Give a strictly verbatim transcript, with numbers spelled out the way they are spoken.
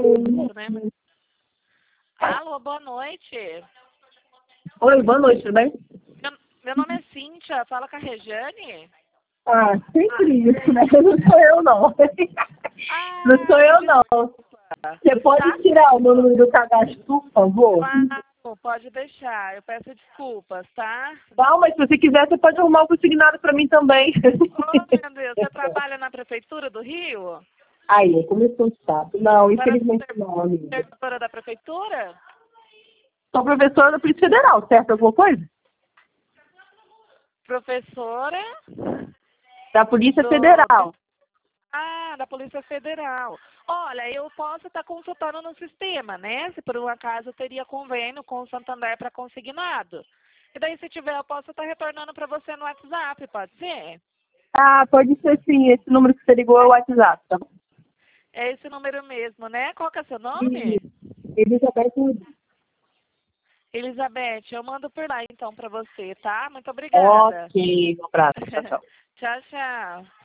né? Alô, boa noite. Oi, boa noite, tudo bem? Meu, meu nome é Cíntia, fala com a Rejane. Ah, sempre isso, né? Não sou eu, não. Ah, Não sou eu, não. desculpa. Você pode Tá? tirar o meu número do cadastro, por favor? Claro, pode deixar. Eu peço desculpas, tá? Não, mas se você quiser, você pode arrumar o consignado para mim também. Oh, meu Deus, você trabalha na Prefeitura do Rio? Aí, começou o chato. Não, Para infelizmente ser não, amiga. servidora da Prefeitura? Sou professora da Polícia Federal, certo? Alguma coisa? Professora Da Polícia do... Federal. Ah, da Polícia Federal. Olha, eu posso estar consultando no sistema, né? Se por um acaso teria convênio com o Santander para consignado. E daí, se tiver, eu posso estar retornando para você no WhatsApp, pode ser? Ah, pode ser sim. Esse número que você ligou é o WhatsApp, tá? É esse número mesmo, né? Qual que é seu nome? Elizabeth Udi. Elizabeth, eu mando por lá então para você, tá? Muito obrigada. Ok, um abraço. Tchau, tchau. Tchau, tchau.